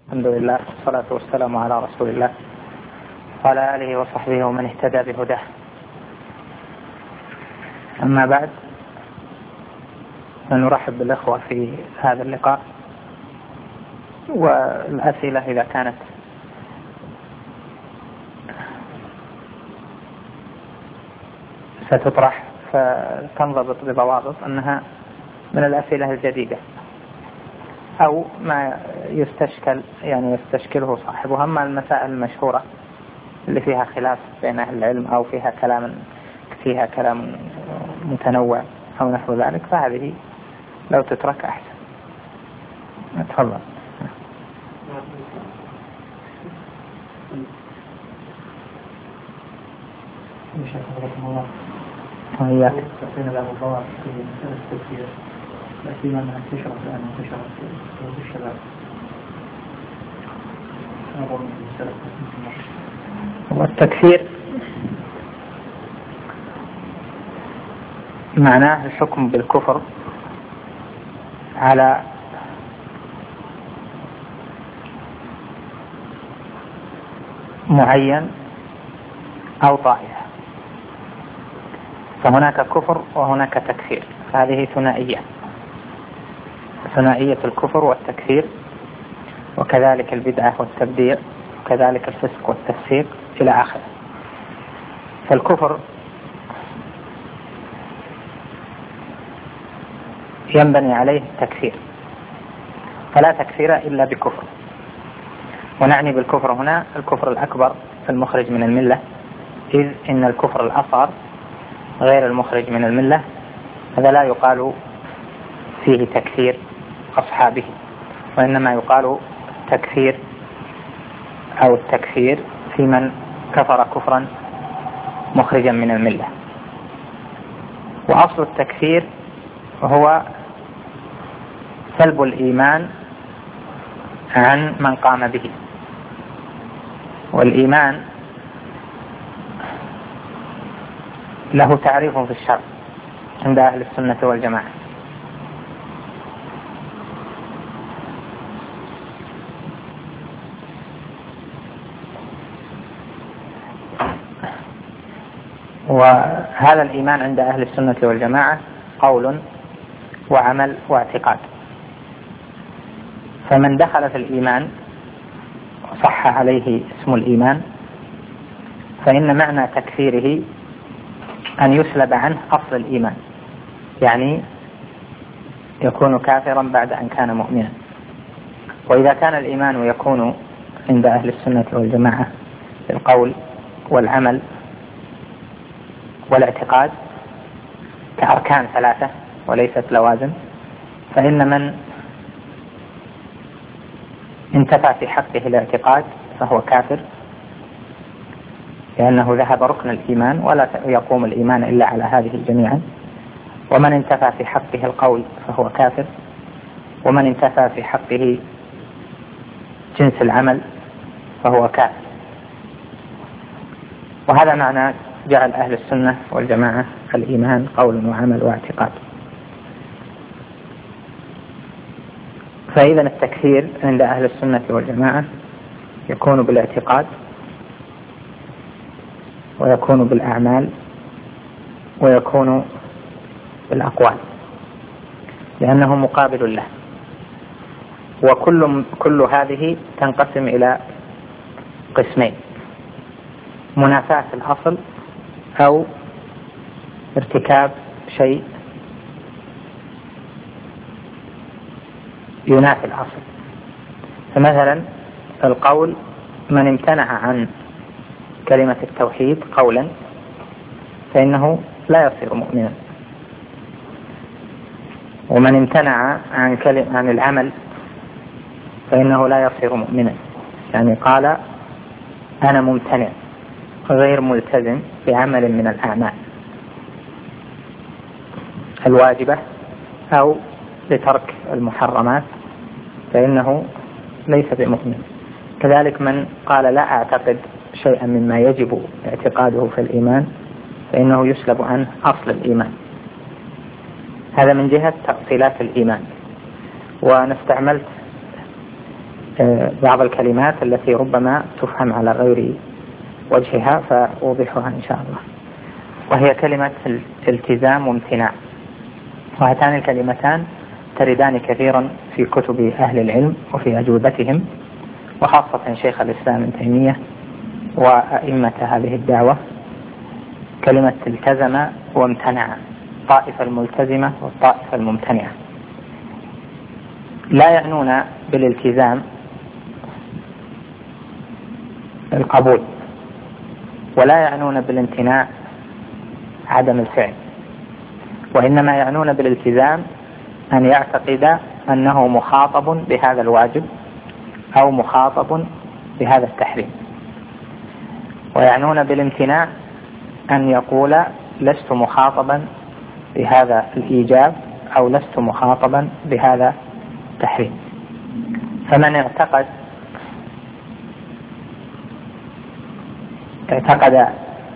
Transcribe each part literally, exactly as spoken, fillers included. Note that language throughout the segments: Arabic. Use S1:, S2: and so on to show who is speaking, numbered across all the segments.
S1: الحمد لله والصلاة والسلام على رسول الله وعلى آله وصحبه ومن اهتدى بهداه. أما بعد، نرحب بالإخوة في هذا اللقاء، والأسئلة إذا كانت ستطرح فتنضبط بضوابط أنها من الأسئلة الجديدة أو ما يستشكل يعني يستشكله صاحبها. أما المسائل المشهورة اللي فيها خلاف بين أهل العلم أو فيها كلام فيها كلام متنوع أو نحو ذلك فهذه لو تترك أحسن. تفضل. وإياك.
S2: تقين بعض الضوابط في مسألة التفسير لا سيما أنها انتشرت الآن انتشرت في الشباب.
S1: والتكفير معناه الحكم بالكفر على معين أو طائفة، فهناك كفر وهناك تكفير، هذه ثنائية ثنائية الكفر والتكفير، وكذلك البدعة والتبديع، وكذلك الفسق والتفسيق إلى آخره. فالكفر ينبني عليه التكفير، فلا تكفير إلا بكفر. ونعني بالكفر هنا الكفر الأكبر المخرج من الملة، إذ إن الكفر الأصغر غير المخرج من الملة هذا لا يقال فيه تكفير أصحابه، وإنما يقال تكفير أو التكفير في من كفر كفرا مخرجا من الملة. وأصل التكفير هو سلب الإيمان عن من قام به، والإيمان له تعريف في الشرع عند أهل السنة والجماعة. وهذا الإيمان عند أهل السنة والجماعة قول وعمل واعتقاد. فمن دخل في الإيمان صح عليه اسم الإيمان، فإن معنى تكفيره أن يسلب عنه أصل الإيمان، يعني يكون كافرا بعد أن كان مؤمنا. وإذا كان الإيمان يكون عند أهل السنة والجماعة بالقول والعمل والاعتقاد كأركان ثلاثة وليست لوازم، فإن من انتفى في حقه الاعتقاد فهو كافر، لأنه ذهب ركن الإيمان ولا يقوم الإيمان إلا على هذه جميعا. ومن انتفى في حقه القول فهو كافر، ومن انتفى في حقه جنس العمل فهو كافر. وهذا معنى جعل أهل السنة والجماعة الإيمان قول وعمل واعتقاد. فإذا التكفير عند أهل السنة والجماعة يكون بالاعتقاد، ويكون بالأعمال، ويكون بالأقوال، لأنه مقابل له. وكل كل هذه تنقسم إلى قسمين: منافاة الأصل أو ارتكاب شيء ينافي الأصل. فمثلا القول، من امتنع عن كلمة التوحيد قولا فإنه لا يصير مؤمنا. ومن امتنع عن كلمة عن العمل فإنه لا يصير مؤمنا، يعني قال أنا ممتنع غير ملتزم بعمل من الأعمال الواجبة أو لترك المحرمات فإنه ليس بمؤمن. كذلك من قال لا أعتقد شيئا مما يجب اعتقاده في الإيمان فإنه يسلب عنه أصل الإيمان. هذا من جهة تأصيلات الإيمان. ونستعملت بعض الكلمات التي ربما تفهم على غير وجهها فأوضحها إن شاء الله، وهي كلمة التزام وامتناع. وهاتان الكلمتان تردان كثيرا في كتب أهل العلم وفي أجوبتهم، وخاصة شيخ الإسلام ابن تيمية وأئمة هذه الدعوة. كلمة التزم وامتنع، الطائفة الملتزمة والطائفة الممتنعة، لا يعنون بالالتزام القبول، ولا يعنون بالامتناع عدم الفعل، وإنما يعنون بالالتزام أن يعتقد أنه مخاطب بهذا الواجب أو مخاطب بهذا التحريم، ويعنون بالامتناع أن يقول لست مخاطبا بهذا الإيجاب أو لست مخاطبا بهذا التحريم. فمن اعتقد اعتقد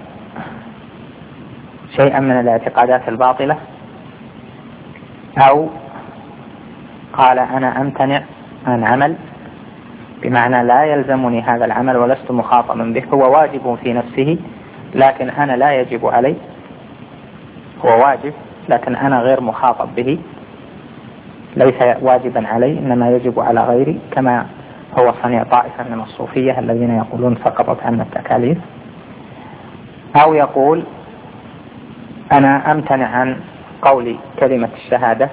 S1: شيئا من الاعتقادات الباطلة أو قال أنا أمتنع عن عمل بمعنى لا يلزمني هذا العمل ولست مخاطبا به، هو واجب في نفسه لكن أنا لا يجب علي، هو واجب لكن أنا غير مخاطب به، ليس واجبا علي إنما يجب على غيري، كما هو صنيع طائفة من الصوفية الذين يقولون سقطت عنا التكاليف. أو يقول أنا أمتنع عن قول كلمة الشهادة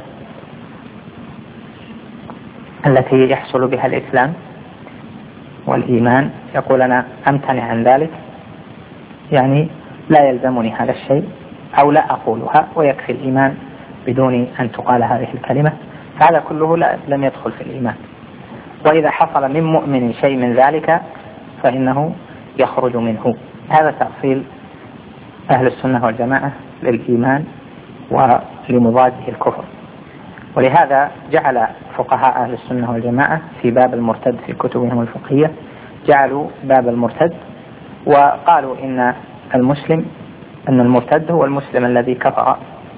S1: التي يحصل بها الإسلام والإيمان، يقول أنا أمتنع عن ذلك، يعني لا يلزمني هذا الشيء أو لا أقولها ويكفي الإيمان بدون أن تقال هذه الكلمة، هذا كله لا لم يدخل في الإيمان. وإذا حصل من مؤمن شيء من ذلك فإنه يخرج منه. هذا تأصيل أهل السنة والجماعة للإيمان ولمضاده الكفر. ولهذا جعل فقهاء أهل السنة والجماعة في باب المرتد في كتبهم الفقهية جعلوا باب المرتد، وقالوا إن المسلم أن المرتد هو المسلم الذي كفر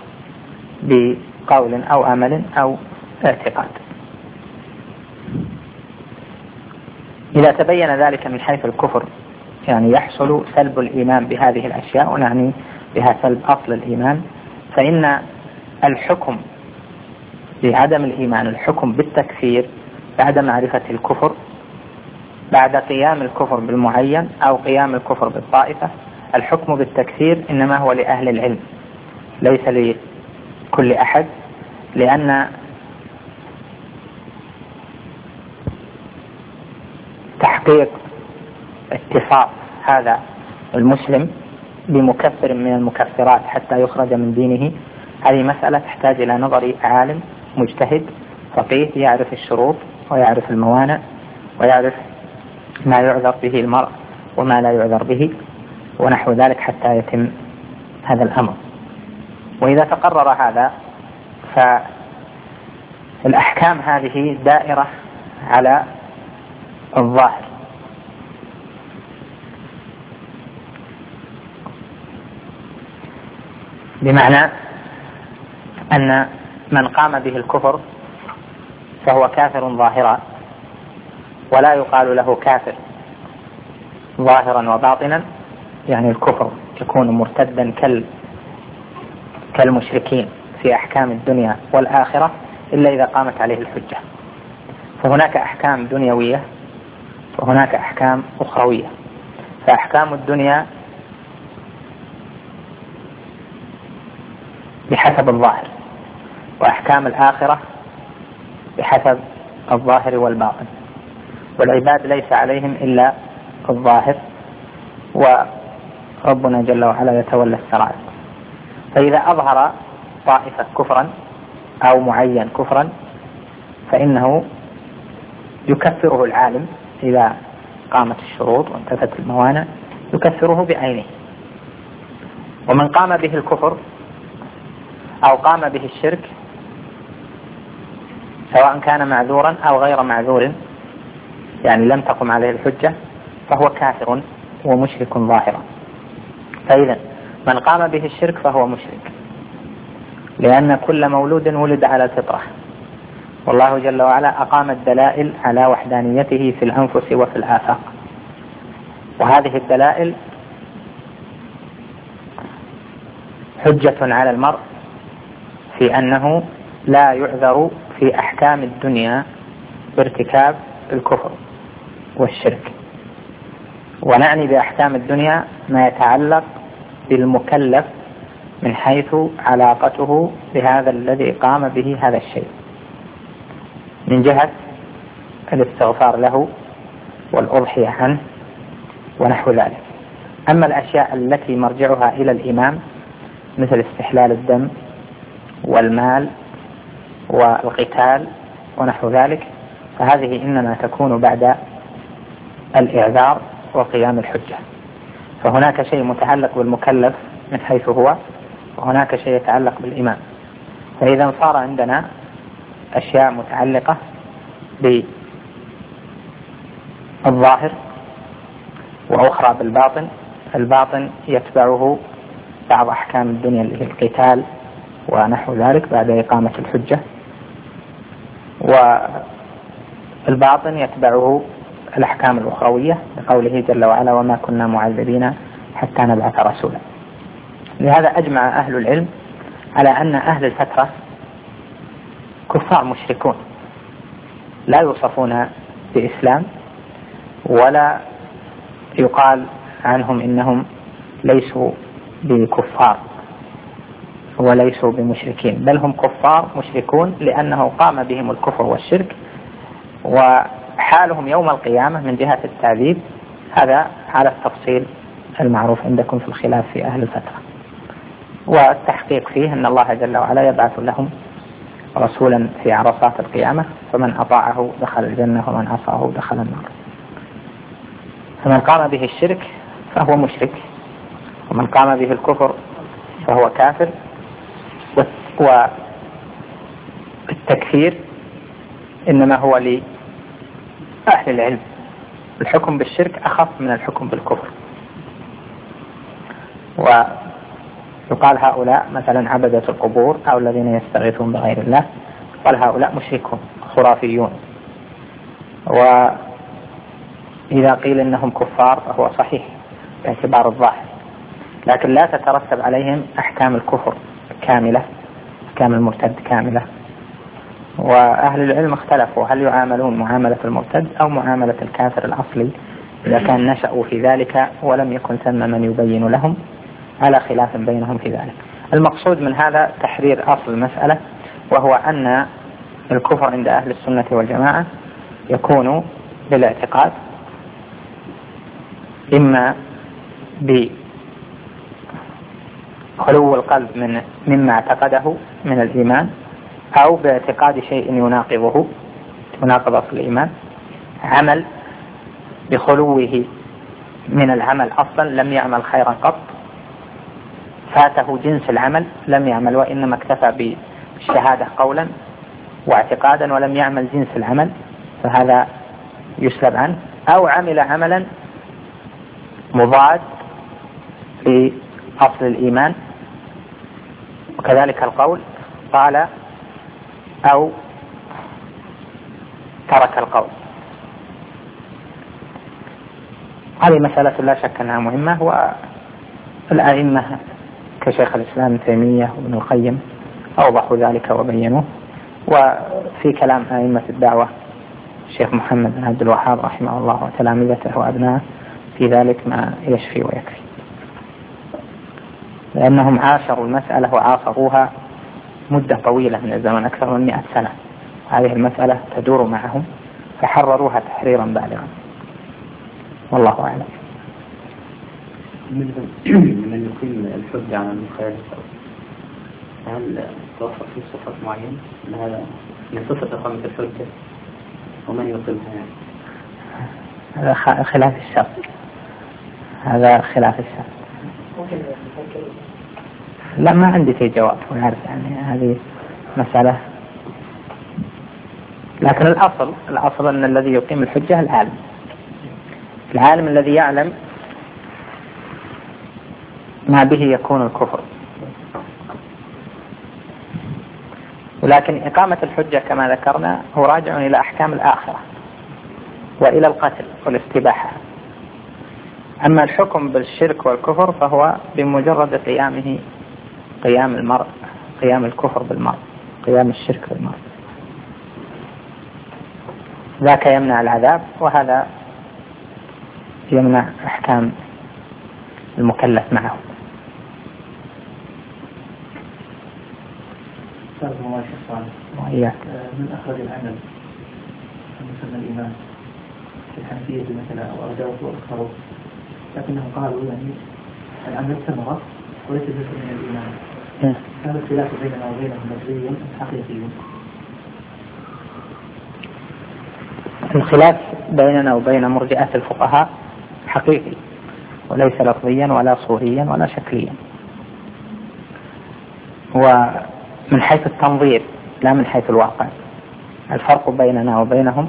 S1: بقول أو عمل أو اعتقاد. إذا تبين ذلك من حيث الكفر يعني يحصل سلب الإيمان بهذه الأشياء ونعني بها سلب أصل الإيمان، فإن الحكم بعدم الإيمان الحكم بالتكفير بعد معرفة الكفر، بعد قيام الكفر بالمعين أو قيام الكفر بالطائفة، الحكم بالتكفير إنما هو لأهل العلم ليس لكل أحد، لأن تحقيق اتصاف هذا المسلم بمكفر من المكفرات حتى يخرج من دينه هذه مسألة تحتاج إلى نظر عالم مجتهد فقيه يعرف الشروط ويعرف الموانع ويعرف ما يعذر به المرء وما لا يعذر به ونحو ذلك حتى يتم هذا الأمر. وإذا تقرر هذا فالأحكام هذه دائرة على الظاهر، بمعنى أن من قام به الكفر فهو كافر ظاهرا، ولا يقال له كافر ظاهرا وباطنا، يعني الكفر يكون مرتدا كالمشركين في أحكام الدنيا والآخرة إلا إذا قامت عليه الحجة. فهناك أحكام دنيوية وهناك أحكام أخروية، فأحكام الدنيا بحسب الظاهر وأحكام الآخرة بحسب الظاهر والباطن، والعباد ليس عليهم إلا الظاهر وربنا جل وعلا يتولى السرائر. فإذا أظهر طائفة كفرا أو معين كفرا فإنه يكفره العالم إذا قامت الشروط وانتفت الموانع يكفره بعينه. ومن قام به الكفر أو قام به الشرك سواء كان معذورا أو غير معذور يعني لم تقم عليه الحجة فهو كافر ومشرك ظاهرا. فإذا من قام به الشرك فهو مشرك، لأن كل مولود ولد على الفطرة والله جل وعلا أقام الدلائل على وحدانيته في الأنفس وفي الآفاق، وهذه الدلائل حجة على المرء في أنه لا يعذر في أحكام الدنيا بارتكاب الكفر والشرك. ونعني بأحكام الدنيا ما يتعلق بالمكلف من حيث علاقته بهذا الذي قام به هذا الشيء، من جهة الاستغفار له والأضحية عنه ونحو ذلك. أما الأشياء التي مرجعها إلى الإمام مثل استحلال الدم والمال والقتال ونحو ذلك فهذه إنما تكون بعد الإعذار وقيام الحجة. فهناك شيء متعلق بالمكلف من حيث هو، وهناك شيء يتعلق بالإمام. فإذا صار عندنا أشياء متعلقة بالظاهر وأخرى بالباطن، الباطن يتبعه بعض أحكام الدنيا اللي هي القتال ونحو ذلك بعد إقامة الحجة، والباطن يتبعه الأحكام الأخروية لقوله جل وعلا وما كنا معذبين حتى نبعث رسولا. لهذا أجمع أهل العلم على أن أهل الفترة كفار مشركون لا يوصفون بإسلام ولا يقال عنهم إنهم ليسوا بكفار وليسوا بمشركين، بل هم كفار مشركون لأنه قام بهم الكفر والشرك، وحالهم يوم القيامة من جهة التعذيب هذا على التفصيل المعروف عندكم في الخلاف في أهل الفترة. والتحقيق فيه أن الله جل وعلا يبعث لهم رسولا في عرصات القيامة، فمن أطاعه دخل الجنة ومن عصاه دخل النار. فمن قام به الشرك فهو مشرك، ومن قام به الكفر فهو كافر. والتكفير إنما هو لأهل العلم، الحكم بالشرك أخف من الحكم بالكفر. ويقال هؤلاء مثلا عبدة القبور أو الذين يستغيثون بغير الله، قال هؤلاء مشركون خرافيون. وإذا قيل إنهم كفار فهو صحيح باعتبار الظاهر، لكن لا تترتب عليهم أحكام الكفر كاملة، أحكام المرتد كاملة. وأهل العلم اختلفوا هل يعاملون معاملة المرتد أو معاملة الكافر الأصلي إذا كان نشأوا في ذلك ولم يكن ثم من يبين لهم، على خلاف بينهم في ذلك. المقصود من هذا تحرير أصل المسألة، وهو أن الكفر عند أهل السنة والجماعة يكون بالاعتقاد، إما بخلو القلب من مما اعتقده من الإيمان، أو باعتقاد شيء يناقضه يناقض أصل الإيمان، عمل بخلوه من العمل أصلا لم يعمل خيرا قط، فاته جنس العمل لم يعمل وإنما اكتفى بالشهادة قولا واعتقادا ولم يعمل جنس العمل فهذا يسلب عنه، أو عمل عملا مضاد لأصل الإيمان وكذلك القول قال أو ترك القول. هذه مسألة لا شك أنها مهمة، والأئمة كشيخ الإسلام ابن تيمية وابن القيم أوضحوا ذلك وبينوه، وفي كلام أئمة الدعوة الشيخ محمد بن عبد الوهاب رحمه الله وتلامذته وأبنائه في ذلك ما يشفي ويكفي، لأنهم عاشروا المسألة وعاصروها مدة طويلة من الزمن أكثر من مئة سنة، هذه المسألة تدور معهم فحرروها تحريرا بالغا، والله أعلم.
S3: من يقيم الحجة على المخالف هل توفر في صفات معينة؟ هذا من صفة إقامة الحجة ومن يقيمها يعني؟
S1: هذا خلاف الشرط، هذا خلاف الشرط. لا ما عندي في جواب ونعرف يعني هذه مسألة، لكن الأصل الأصل أن الذي يقيم الحجة العالم، العالم الذي يعلم ما به يكون الكفر ولكن إقامة الحجة كما ذكرنا هو راجع إلى أحكام الآخرة وإلى القتل والاستباحة. أما الحكم بالشرك والكفر فهو بمجرد قيامه قيام المرء قيام الكفر بالمرء قيام الشرك بالمرء، ذاك يمنع العذاب وهذا يمنع أحكام المكلف معه.
S2: من أخرج العمل المسمى الإيمان في الحنفية مثلا أو أردوه وأخروا، لكنهم قالوا يعني العمل ثمرة وليس جزء من الإيمان. كان الخلاف بيننا وبينهم لفظي حقيقي.
S1: الخلاف بيننا وبين مرجئة الفقهاء حقيقي وليس لفظيا ولا صوريا ولا شكليا، ومن حيث التنظير لا من حيث الواقع. الفرق بيننا وبينهم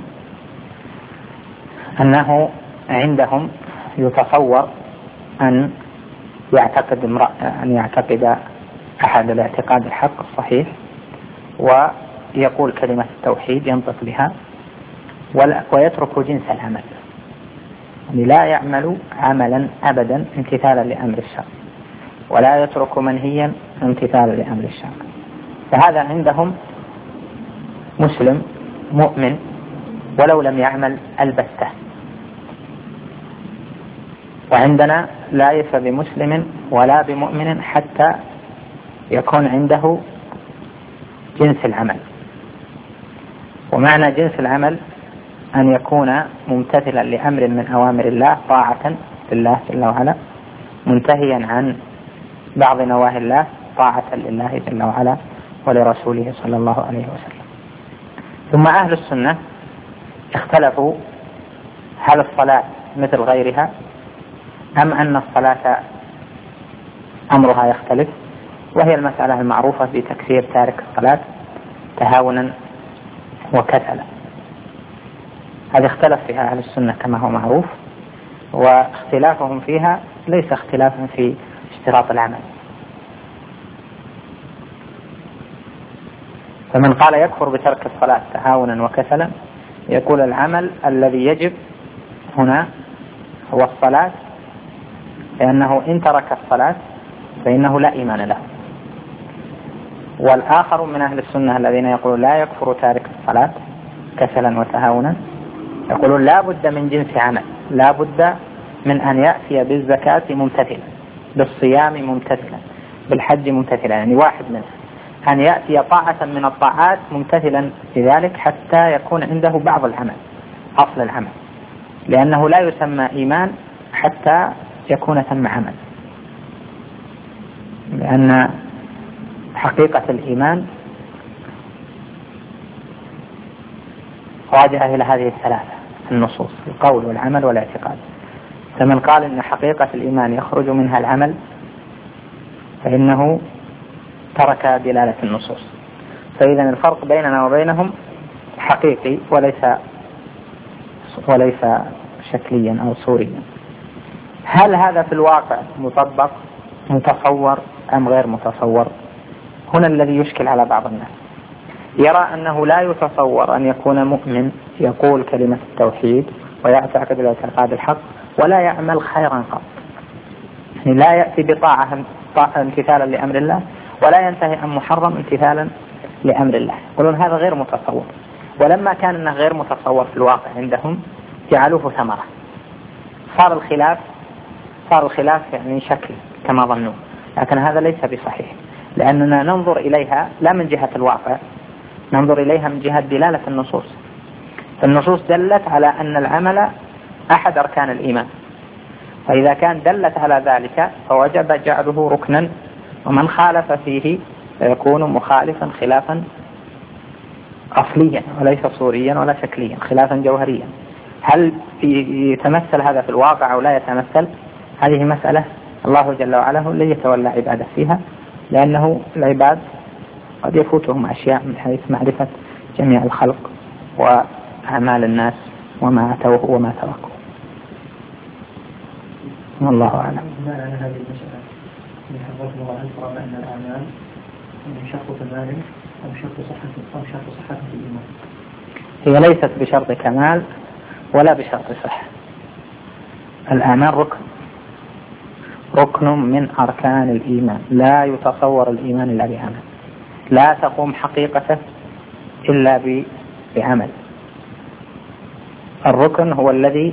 S1: أنه عندهم يتصور أن يعتقد امرأة أن يعتقد أحد الاعتقاد الحق الصحيح ويقول كلمة التوحيد ينطق بها ويترك جنس العمل، يعني لا يعمل عملا أبدا امتثالا لأمر الشرع ولا يترك منهيا امتثالا لأمر الشرع. فهذا عندهم مسلم مؤمن ولو لم يعمل البتة، وعندنا ليس بمسلم ولا بمؤمن حتى يكون عنده جنس العمل. ومعنى جنس العمل أن يكون ممتثلا لأمر من أوامر الله طاعة لله جل وعلا، منتهيا عن بعض نواهي الله طاعة لله جل وعلا ولرسوله صلى الله عليه وسلم. ثم أهل السنة اختلفوا هل الصلاة مثل غيرها أم أن الصلاة أمرها يختلف، وهي المسألة المعروفة بتكفير تارك الصلاة تهاونا وكسلا. هذا اختلف فيها أهل السنة كما هو معروف، واختلافهم فيها ليس اختلافا في اشتراط العمل. فمن قال يكفر بترك الصلاة تهاونا وكسلا يقول العمل الذي يجب هنا هو الصلاة، لأنه إن ترك الصلاة فإنه لا إيمان له. والآخر من أهل السنة الذين يقولون لا يكفر تارك الصلاة كسلا وتهاونا يقولون لا بد من جنس عمل، لا بد من أن يأتي بالزكاة ممتثلا، بالصيام ممتثلا، بالحج ممتثلا، يعني واحد منه أن يأتي طاعة من الطاعات ممتثلا لذلك حتى يكون عنده بعض العمل أصل العمل، لأنه لا يسمى إيمان حتى يكون ثم عمل، لأن حقيقة الإيمان راجعة إلى هذه الثلاثة النصوص: القول والعمل والاعتقاد. فمن قال إن حقيقة الإيمان يخرج منها العمل فإنه ترك دلالة النصوص. فإذا الفرق بيننا وبينهم حقيقي وليس وليس شكليا أو صوريا. هل هذا في الواقع مطبق متصور أم غير متصور؟ هنا الذي يشكل على بعض الناس، يرى أنه لا يتصور أن يكون مؤمن يقول كلمة التوحيد ويعتقد الاعتقاد الحق ولا يعمل خيرا قط، يعني لا يأتي بطاعة امتثالا لأمر الله ولا ينتهي عن محرم امتثالا لأمر الله. يقولون هذا غير متصور. ولما كان انه غير متصور في الواقع عندهم جعلوه ثمرة، صار الخلاف صار الخلاف يعني شكلي كما ظنوا، لكن هذا ليس بصحيح، لأننا ننظر إليها لا من جهة الواقع، ننظر إليها من جهة دلالة النصوص. فالنصوص دلت على أن العمل أحد أركان الإيمان، فإذا كان دلت على ذلك فوجب جعله ركنا، ومن خالف فيه يكون مخالفا خلافا أصليا وليس صوريا ولا شكليا، خلافا جوهريا. هل يتمثل هذا في الواقع أو لا يتمثل؟ هذه مسألة الله جل وعلا هو الذي يتولى عباده فيها، لأنه العباد قد يفوتهم أشياء من حيث معرفة جميع الخلق وأعمال الناس وما أتوه وما تركوا. والله أعلم.
S2: هذه المسألة من حفظ الله أن أن الأعمال من شق ثمان أم شرط صحة أم شرط صحة في الإيمان؟
S1: هي ليست بشرط كمال ولا بشرط صحة. الأعمال ركن ركن من أركان الإيمان، لا يتصور الإيمان إلا بعمل، لا تقوم حقيقته إلا بعمل. الركن هو الذي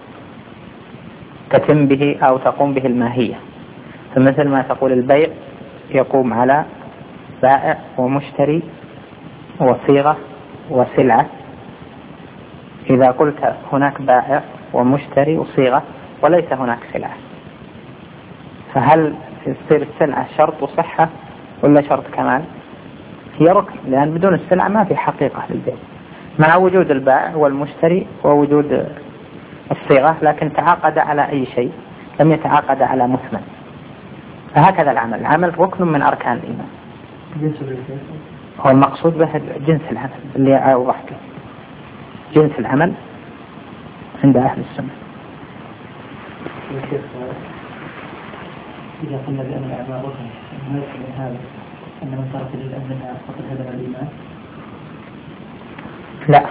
S1: تتم به أو تقوم به الماهية، فمثل ما تقول البيع يقوم على بائع ومشتري وصيغة وسلعة. إذا قلت هناك بائع ومشتري وصيغة وليس هناك سلعة، فهل تصير السلعة شرط صحة ولا شرط كمال؟ هي ركن، لأن بدون السلعة ما في حقيقة للبيع، مع وجود البائع والمشتري ووجود الصيغة، لكن تعاقد على أي شيء، لم يتعاقد على مثمن. فهكذا العمل، العمل ركن من أركان الإيمان. هو المقصود به جنس العمل اللي أوضحت له، جنس العمل عند أهل السنة.
S2: إذا قلنا بأن الأعمال ركن، ما يفهم من هذا أن من ترك جزءا منها فقد هدم الإيمان؟
S1: لا،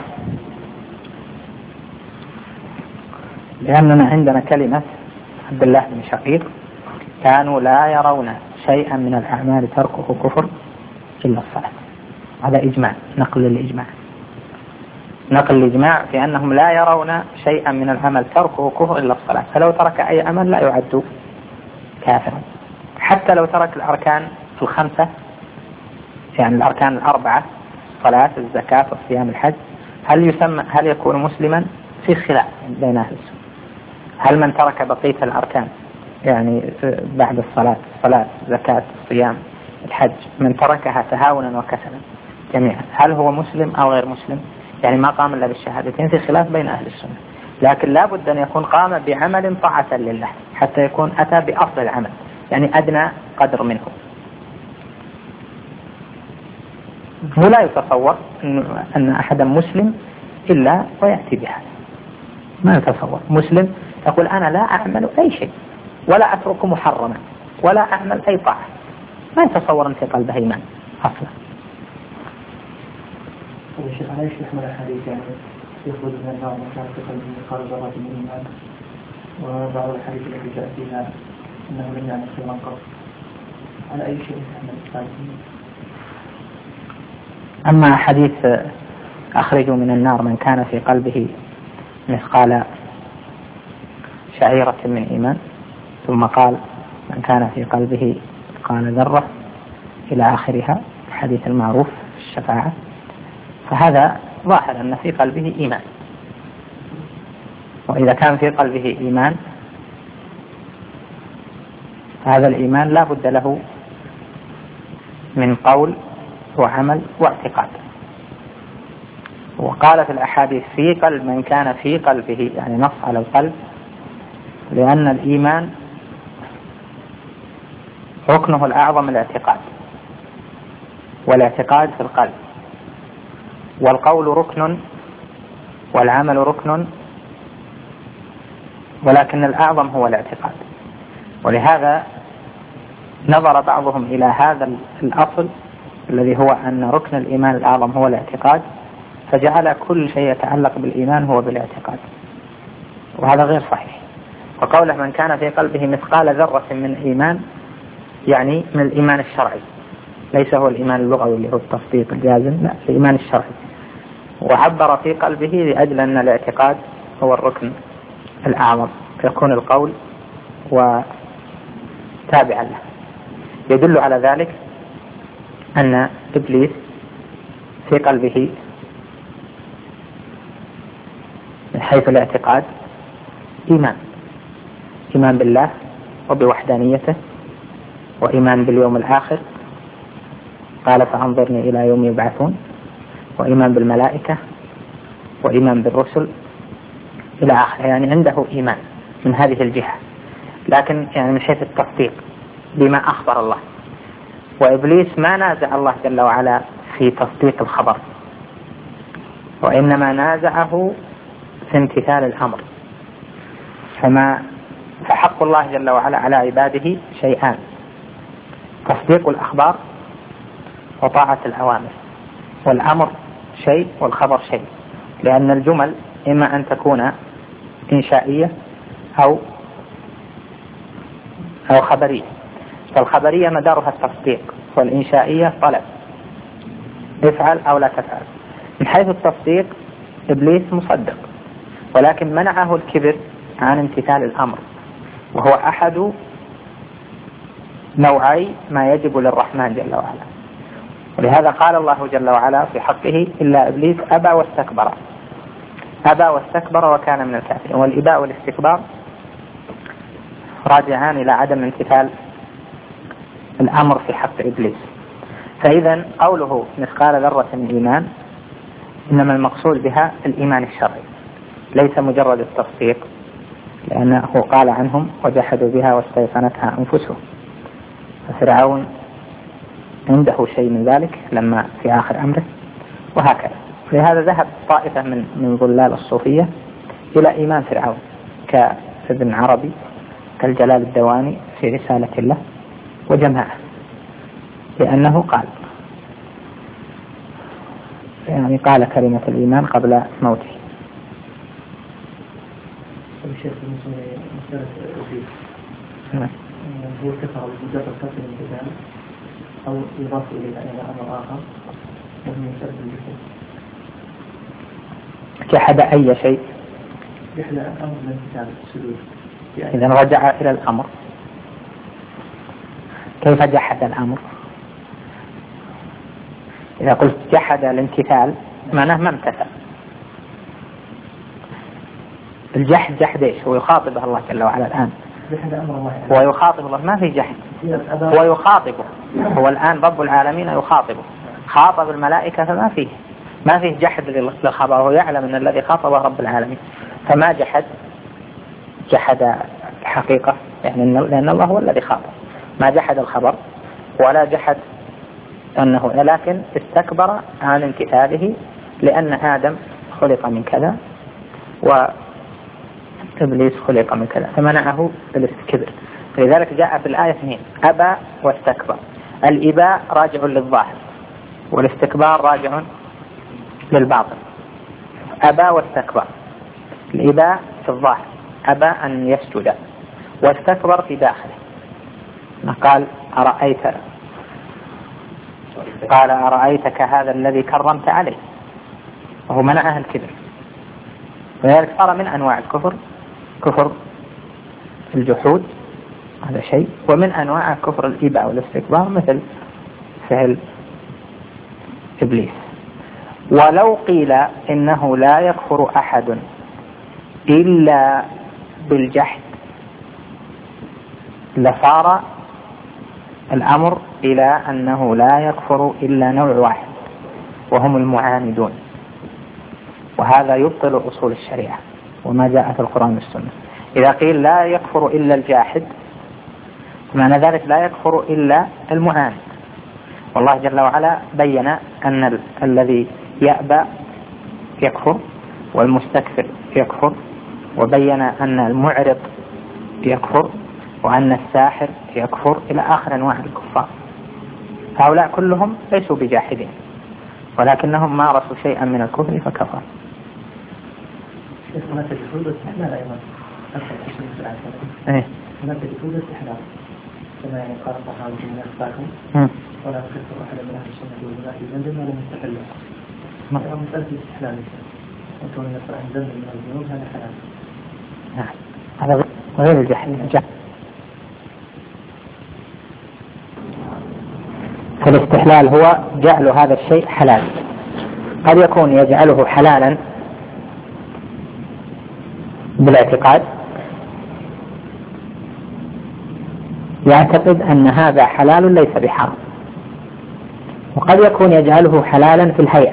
S1: لأننا عندنا كلمة عبد الله بن شقيق كانوا لا يرون شيئا من الأعمال تركه كفر إلا الصلاة. هذا إجماع، نقل الإجماع، نقل الإجماع في أنهم لا يرون شيئا من العمل تركه كفر إلا الصلاة، فلو ترك أي عمل لا يعد كافرا، حتى لو ترك الأركان الخمسة، يعني الأركان الأربعة، الصلاة الزكاة والصيام الحج، هل يسمى هل يكون مسلما؟ في خلاف بين أهل السنة. هل من ترك بقية الأركان يعني بعد الصلاة، الصلاة الزكاة الصيام الحج، من تركها تهاونا وكسلا جميعا، هل هو مسلم أو غير مسلم؟ يعني ما قام إلا بالشهادتين، في خلاف بين أهل السنة. لكن لا بد أن يكون قام بعمل طاعة لله حتى يكون أتى بأفضل العمل، يعني أدنى قدر منه. ولا يتصور أن أحدا مسلم إلا ويأتي بها، ما يتصور مسلم يقول أنا لا أعمل أي شيء ولا أترك محرما ولا أعمل أي طاعة، ما يتصور أن في قلبه إيمان أصلا.
S2: هذا الشيخ على ايش يحمل الحديث؟ يعني يخرج من النار من كان في قلبه مثقال ذرة من إيمان، وبعض الحديث التي جاء فيها أنه لم يعمل خيرا قط، على أي شيء يحمل الحديث؟
S1: أما حديث أخرجوا من النار من كان في قلبه مثقال شعيرة من إيمان، ثم قال من كان في قلبه مثقال ذرة إلى آخرها، الحديث المعروف في الشفاعة، فهذا ظاهر أن في قلبه إيمان. وإذا كان في قلبه إيمان هذا الإيمان لا بد له من قول وعمل واعتقاد. وقال في الأحاديث في قلب من كان في قلبه، يعني نص على القلب، لأن الإيمان ركنه الأعظم الاعتقاد، والاعتقاد في القلب، والقول ركن والعمل ركن، ولكن الأعظم هو الاعتقاد. ولهذا نظر بعضهم إلى هذا الأصل الذي هو أن ركن الإيمان الأعظم هو الاعتقاد، فجعل كل شيء يتعلق بالإيمان هو بالاعتقاد، وهذا غير صحيح. وقوله من كان في قلبه مثقال ذرة من إيمان يعني من الإيمان الشرعي، ليس هو الإيمان اللغوي اللي هو التصديق الجازم، لا، الإيمان الشرعي. وعبر في قلبه لأجل أن الاعتقاد هو الركن الأعظم، فيكون القول وتابعا له. يدل على ذلك أن إبليس في قلبه من حيث الاعتقاد إيمان، إيمان بالله وبوحدانيته، وإيمان باليوم الآخر، قال فأنظرني إلى يوم يبعثون، وإيمان بالملائكة، وإيمان بالرسل إلى آخره، يعني عنده إيمان من هذه الجهة، لكن يعني من حيث التصديق بما أخبر الله. وإبليس ما نازع الله جل وعلا في تصديق الخبر، وإنما نازعه في امتثال الأمر. فما فحق الله جل وعلا على عباده شيئان: تصديق الأخبار وطاعة الأوامر، والأمر شيء والخبر شيء، لأن الجمل إما أن تكون إنشائية أو أو خبرية، فالخبرية مدارها التصديق، والإنشائية طلب، افعل أو لا تفعل. من حيث التصديق إبليس مصدق، ولكن منعه الكبر عن امتثال الأمر، وهو أحد نوعي ما يجب للرحمن جل وعلا. ولهذا قال الله جل وعلا في حقه: إلا إبليس أبى واستكبر. أبى واستكبر وكان من الكافرين. والإباء والاستكبار راجعان إلى عدم امتثال الأمر في حق إبليس. فإذا قوله مثقال ذرة من إيمان إنما المقصود بها الإيمان الشرعي، ليس مجرد التصديق، لأنه قال عنهم: وجحدوا بها واستيقنتها أنفسهم. ففرعون عنده شيء من ذلك لما في آخر أمره، وهكذا. لهذا ذهب طائفة من من ظلال الصوفية إلى إيمان فرعون، كابن عربي، كالجلال الدواني في رسالة الله، وجماعة، لأنه قال يعني قال كلمة الإيمان قبل موته.
S2: الشيخ مسألة الإبليس هو كفر بمجرد كفر الانتقام أو يضاف إليه إلى أمر آخر وهو يسبب الكفر.
S1: جحد أي شيء؟
S2: جحد أمر الانتقام السلوك.
S1: إذا رجع إلى الأمر. كيف جحد الأمر؟ إذا قلت جحد الامتثال معناه ما امتثل. الجحد جحد إيش؟ هو يخاطبه الله جل وعلا الآن، هو يخاطب الله، ما في جحد، هو يخاطبه، هو الآن رب العالمين يخاطبه، خاطب الملائكة فما فيه ما فيه جحد للخبر، هو يعلم أن الذي خاطبه رب العالمين، فما جحد جحد حقيقة، يعني لأن الله هو الذي خاطب، ما جحد الخبر ولا جحد أنه، لكن استكبر عن امتثاله، لأن آدم خلق من كذا وإبليس خلق من كذا، فمنعه الاستكبار. لذلك جاء في الآية اثنين: أبى واستكبر. الإباء راجع للظاهر، والاستكبار راجع للباطن. أبى واستكبر، الإباء في الظاهر، أبى أن يسجد، واستكبر في داخله، قال أرأيت قال أرأيتك هذا الذي كرمت عليه، وهو منعه الكبر. ولذلك صار من أنواع الكفر كفر الجحود، هذا شيء، ومن أنواع كفر الإباء والاستكبار مثل فعل إبليس. ولو قيل إنه لا يكفر أحد إلا بالجحد لصار الأمر إلى أنه لا يكفر إلا نوع واحد، وهم المعاندون، وهذا يبطل أصول الشريعة وما جاء في القرآن والسنة. إذا قيل لا يكفر إلا الجاحد، معنى ذلك لا يكفر إلا المعاند، والله جل وعلا بين أن ال- الذي يأبى يكفر، والمستكبر يكفر، وبين أن المعرض يكفر، وأن الساحر يكفر، إلى آخر أنواع الكفار. هؤلاء كلهم ليسوا بجاحدين، ولكنهم مارسوا شيئا من الكفر فكفر.
S2: هناك جحود واستحلال أيضا،
S1: إيه؟
S2: هناك جحود واستحلال، كما يعني قال الصحابة من أخبارهم ولا تكفر أحد من أهل السنة والجماعة في ذنب ولا مستقلا. مسألة الاستحلال وكون يقرأ عن ذنب من الذنوب هذا حلال.
S1: نعم، هذا غير الجحد. فالاستحلال هو جعل هذا الشيء حلال، قد يكون يجعله حلالا بالاعتقاد، يعتقد أن هذا حلال ليس بحرام، وقد يكون يجعله حلالا في الهيئة،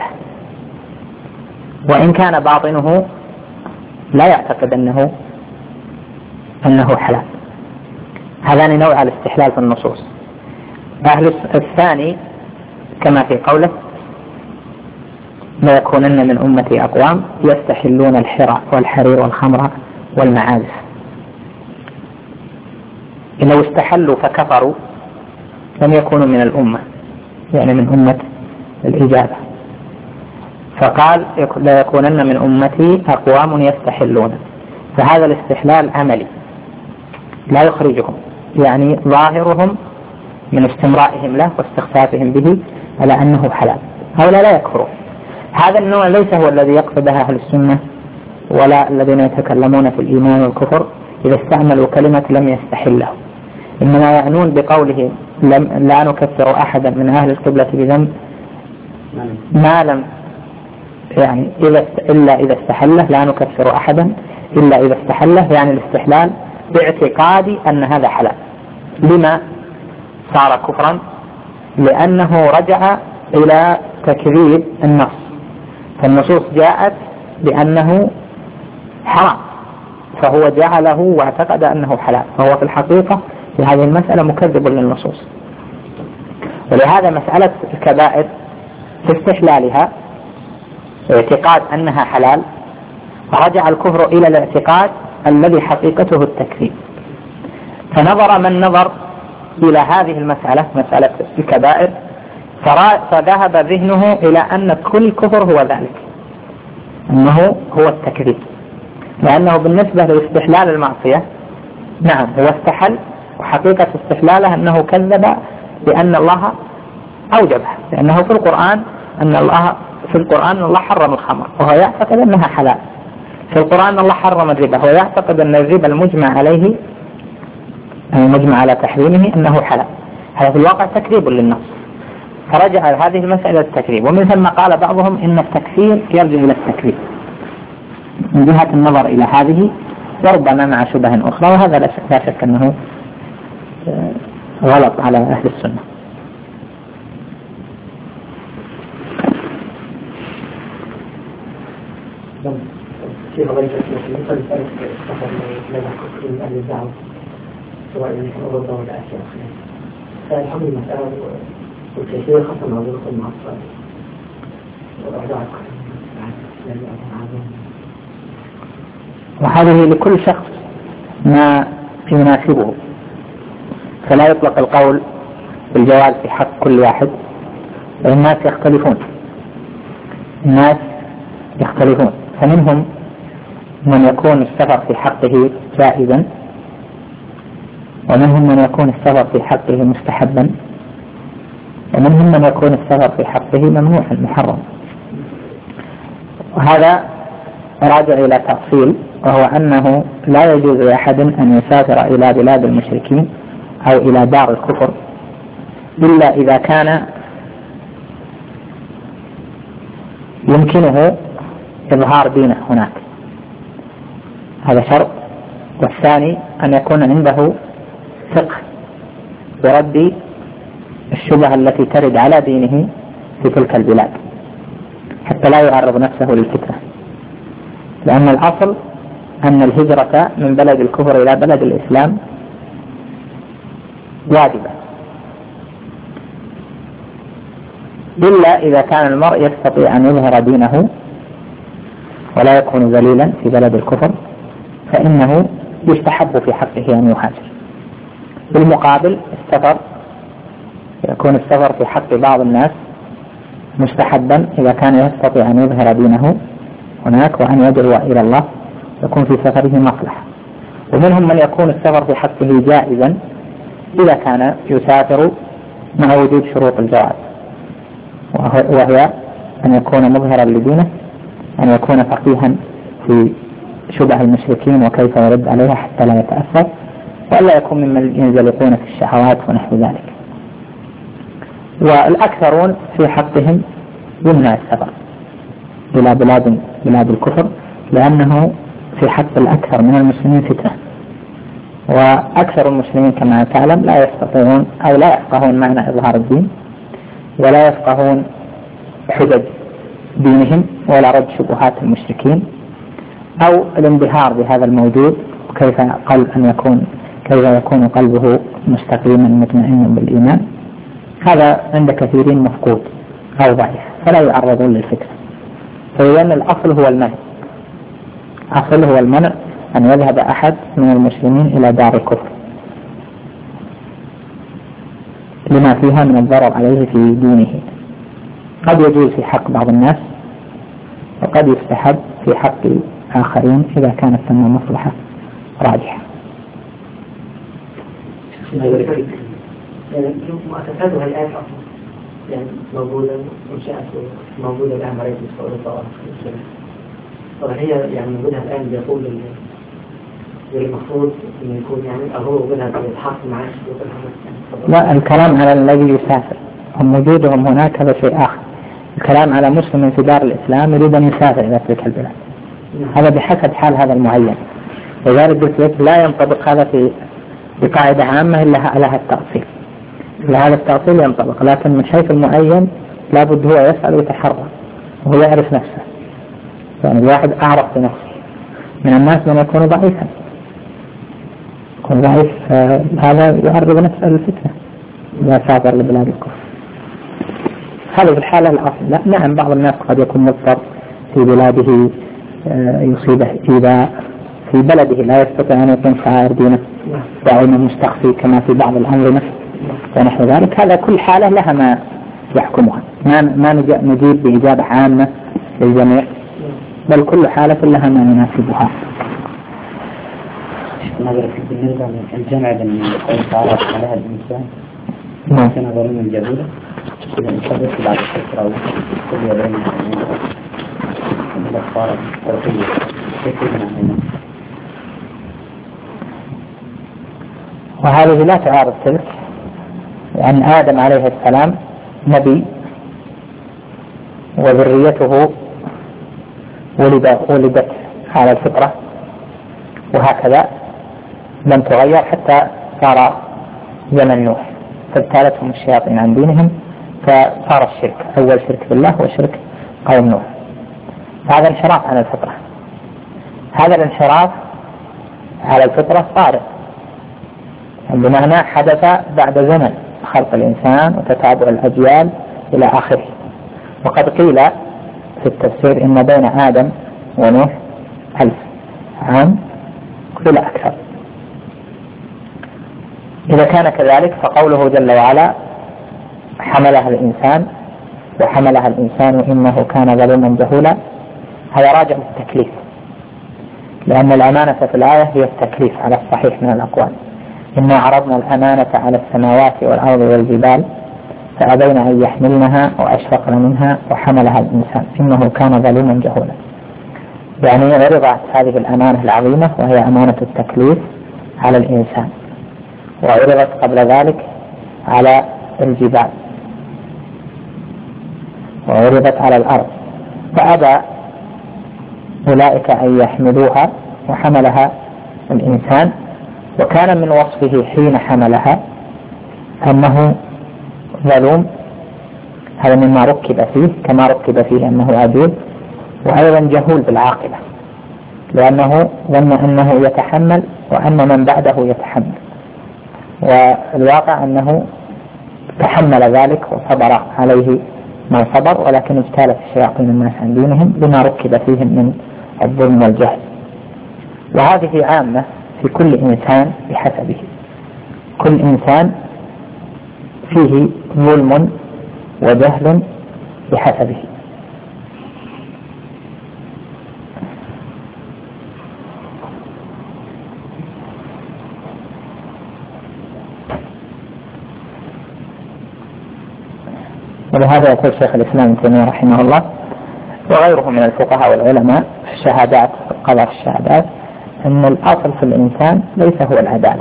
S1: وإن كان باطنه لا يعتقد أنه أنه حلال. هذان نوع الاستحلال في النصوص. أهل الثاني كما في قوله: لا يكونن من أمتي أقوام يستحلون الحرى والحرير والخمر والمعازف. لو استحلوا فكفروا لم يكونوا من الأمة، يعني من أمة الإجابة. فقال لا يكونن من أمتي أقوام يستحلون، فهذا الاستحلال عملي لا يخرجهم، يعني ظاهرهم من استمرائهم له واستخفافهم به على أنه حلال، هؤلاء لا يكفرون. هذا النوع ليس هو الذي يقصدها أهل السنة ولا الذين يتكلمون في الإيمان والكفر إذا استعملوا كلمة لم يستحله، إنما يعنون بقوله لم لا نكفر أحدا من أهل القبلة بذنب ما لم يعني إذا إلا إذا استحله، لا نكفر أحدا إلا إذا استحله، يعني الاستحلال باعتقادي أن هذا حلال. لما صار كفرا؟ لأنه رجع إلى تكذيب النص، فالنصوص جاءت بأنه حرام فهو جعله واعتقد أنه حلال، فهو في الحقيقة في هذه المسألة مكذب للنصوص. ولهذا مسألة الكبائر في استحلالها اعتقاد أنها حلال، فرجع الكفر إلى الاعتقاد الذي حقيقته التكذيب. فنظر من نظر إلى هذه المسألة مسألة الكبائر فذهب ذهنه إلى أن كل كفر هو ذلك، أنه هو التكذيب، لأنه بالنسبة لاستحلال المعصية نعم هو استحل، وحقيقة استحلاله أنه كذب بأن الله أوجبها، لأنه في القرآن أن الله في القرآن الله حرم الخمر وهو يعتقد أنها حلال، في القرآن الله حرم الربا وهو يعتقد أن الربا المجمع عليه المجمع على تحريمه أنه حلال. هذا في الواقع تكذيب للنص، فرجع هذه المسألة التكذيب. ومن ثم قال بعضهم إن التكفير يرجع إلى التكذيب من جهة النظر إلى هذه، وربما مع شبه أخرى، وهذا لا شك أنه غلط على أهل السنة.
S2: في قضية التوحيد فلذلك استخدم لنا كثير من أهل الدعوة سواء من أوروبا ولا آسيا وخلافه، فالحمد المسألة والكثير خاصة مع ظروف المعصرة والأعداء.
S1: وهذه لكل شخص ما يناسبه، فلا يطلق القول بالجواز في حق كل واحد، والناس يختلفون الناس يختلفون فمنهم من يكون السفر في حقه جائزا، ومنهم من يكون السفر في حقه مستحبا، ومنهم من يكون السفر في حقه ممنوعا محرم. وهذا راجع إلى تأصيل، وهو أنه لا يجوز لأحد أن يسافر إلى بلاد المشركين أو إلى دار الكفر إلا إذا كان يمكنه إظهار دينه هناك، هذا شرط. والثاني أن يكون عنده فقه برد الشبهة التي ترد على دينه في تلك البلاد حتى لا يعرض نفسه للفتنة، لأن الأصل أن الهجرة من بلد الكفر إلى بلد الإسلام واجبة، إلا إذا كان المرء يستطيع أن يظهر دينه ولا يكون ذليلا في بلد الكفر، فإنه يستحب في حقه أن يهاجر. بالمقابل السفر يكون السفر في حق بعض الناس مستحبا إذا كان يستطيع أن يظهر دينه هناك وأن يدعو إلى الله، يكون في سفره مصلحة. ومنهم من يكون السفر في حقه جائزا إذا كان يسافر مع وجود شروط الجواز، وهي أن يكون مظهرا لدينه، أن يكون فقيها في شبه المشركين وكيف يرد عليها حتى لا يتأثر، وألا يكون ممن ينزلقون في الشهوات ونحو ذلك. والأكثرون في حقهم يمنع السفر إلى بلاد بلاد الكفر، لأنه في حق الأكثر من المسلمين فتنة، وأكثر المسلمين كما تعلم لا يستطيعون أو لا يفقهون معنى إظهار الدين، ولا يفقهون حجج دينهم ولا رد شبهات المشركين أو الانبهار بهذا الموجود، وكيف قلب أن يكون كيف يكون قلبه مستقيما مطمئنا بالإيمان. هذا عند كثيرين مفقود أو ضعيف، فلا يعرضون للفتنة. فإذن الأصل هو المنع، أصل هو المنع أن يذهب أحد من المسلمين إلى دار الكفر. لما فيها من الضرر عليه في دينه. قد يجوز في حق بعض الناس وقد يستحب في حق آخرين إذا كانت ثم مصلحة راجحة.
S2: يعني مؤسساتها الآن أصلا يعني موجودة منشأة موجودة الآن مريض السعودية طبعا هي يعني وجودها الآن بيقول المفروض إنه يكون يعني أهو وجودها بيتحط معاش.
S1: لا، الكلام على الذي يسافر، هم وجودهم هناك هذا شيء آخر. الكلام على مسلم في دار الإسلام يريد أن يسافر إلى تلك البلاد، هذا بحسب حال هذا المعين. لذلك قلت لك لا ينطبق هذا في بقاعدة عامة إلا لها التأصيل، لهذا التأصيل ينطبق، لكن من حيث المعين لابد هو يسأل ويتحرى وهو يعرف نفسه. يعني الواحد أعرف بنفسه. من الناس من يكون ضعيفا، يكون ضعيف آه هذا يعرض نفسه للفتنة إذا سافر لبلاد الكفر. هذا في الحالة الأصل. لا، نعم بعض الناس قد يكون مضطر في بلاده آه يصيبه إذا في بلده لا يستطيع أن يكون شعائر دينه دائما مستخفي كما في بعض الأنظمة ونحو ذلك. هذا كل حالة لها ما يحكمها، ما ما نجيب بإجابة عامة للجميع، بل كل حالة لها ما يناسبها.
S3: بالنسبة للجمع بين قول تعالى عليها الإنسان كان ظلما جهولا، إذا انتبه بعد الفترة أو كل يومين من الأخبار التوحيدية كيف يمنع؟
S1: وهذه لا تعارض تلك، لأن آدم عليه السلام نبي وذريته ولد ولدت على الفطرة، وهكذا لم تغير حتى صار زمن نوح، فابتالتهم الشياطين عن دينهم فصار الشرك، أول شرك بالله هو شرك قوم نوح. هذا انحراف عن الفطرة. هذا الانحراف على الفطرة صارت بمعنى حدث بعد زمن خلق الإنسان وتتابع الأجيال إلى آخره. وقد قيل في التفسير إن بين آدم ونوح ألف عام قيل أكثر. إذا كان كذلك فقوله جل وعلا حملها الإنسان وحملها الإنسان إنه كان ظلوما جهولا، هذا راجع للتكليف، لأن الأمانة في الآية هي التكليف على الصحيح من الأقوال. إنا عرضنا الأمانة على السماوات والأرض والجبال فأبين أن يحملنها وأشفقن منها وحملها الإنسان إنه كان ظلوما جهولا. يعني عرضت هذه الأمانة العظيمة وهي أمانة التكليف على الإنسان، وعرضت قبل ذلك على الجبال، وعرضت على الأرض، فأبى أولئك أن يحملوها وحملها الإنسان. وكان من وصفه حين حملها أنه ظلوم، هذا مما ركب فيه، كما ركب فيه أنه عديد، وأيضا جهول بالعاقبة، لأنه ظن أنه يتحمل وأن من بعده يتحمل، والواقع أنه تحمل ذلك وصبر عليه ما صبر، ولكن اجتالت الشياطين الناس عن دينهم بما ركب فيهم من الظلم والجهل. وهذه عامة في كل إنسان بحسبه، كل إنسان فيه ظلم وجهل بحسبه. ولهذا يقول شيخ الإسلام ابن تيمية رحمه الله وغيره من الفقهاء والعلماء في الشهادات في القضاء في الشهادات أن الأصل في الإنسان ليس هو العدالة،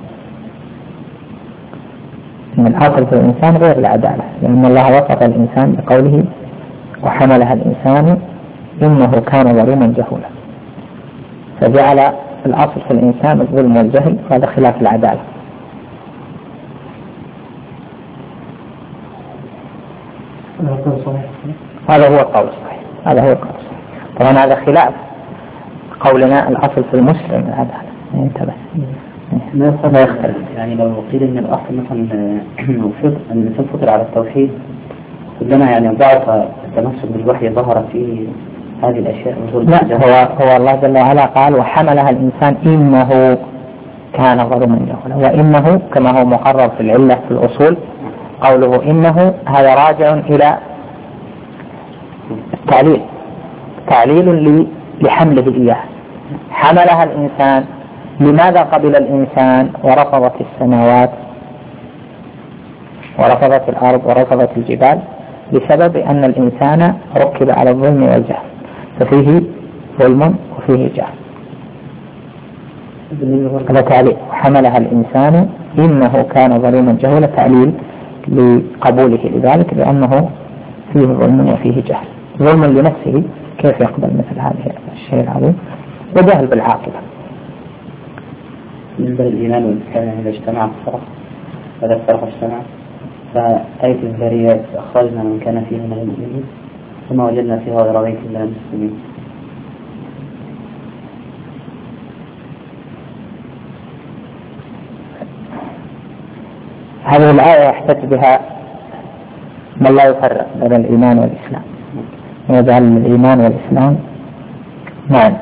S1: أن الأصل في الإنسان غير العدالة، لأن الله وصف الإنسان بقوله وحملها الإنسان إنه كان ظلوما جهولا، فجعل الأصل في الإنسان الظلم والجهل، وهذا خلاف العدالة. هذا هو القول الصحيح، هذا هو القول الصحيح. طبعا هذا خلاف قولنا الأصل في المسلم العدالة. انتبه
S3: ما يختلف. يعني لو قيل إن الأصل مثلا أن الإنسان فطر على التوحيد، كلما يعني ضعف التمسك بالوحي ظهر في هذه الأشياء.
S1: لا، هو هو الله جل وعلا قال وحملها الإنسان إنه كان ظلوما جهولا، وإنه كما هو مقرر في العلة في الأصول قوله إنه هذا راجع إلى التعليل، تعليل لحمله إياه. حملها الإنسان، لماذا قبل الإنسان ورفضت السماوات ورفضت الأرض ورفضت الجبال؟ بسبب أن الإنسان ركب على الظلم والجهل، ففيه ظلم وفيه جهل. هذا تعليل، حملها الإنسان إنه كان ظلوما جهولا، تعليل لقبوله لذلك لأنه فيه ظلم وفيه جهل. ظلم لنفسه، كيف يقبل مثل هذا الشيء العظيم؟ وجهل بالعاقبة.
S3: بالنسبة للإيمان والإسلام إذا اجتمع الفرق، هذا الفرق اجتمع، فآية الذريات أخرجنا من كان فيه من المؤمنين ثم وجدنا فيها غير بيت من المسلمين.
S1: هذه الآية يحتج بها من لا يفرق بين الإيمان والإسلام، ويجعل الإيمان والإسلام معا.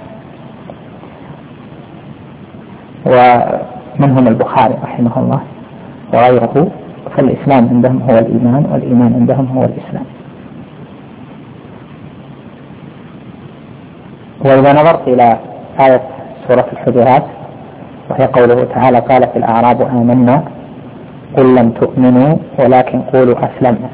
S1: ومنهم البخاري رحمه الله وغيره، فالإسلام عندهم هو الإيمان والإيمان عندهم هو الإسلام. وإذا نظرت إلى آية سورة الحجرات وهي قوله تعالى قالت الأعراب آمنا قل لم تؤمنوا ولكن قولوا أسلمنا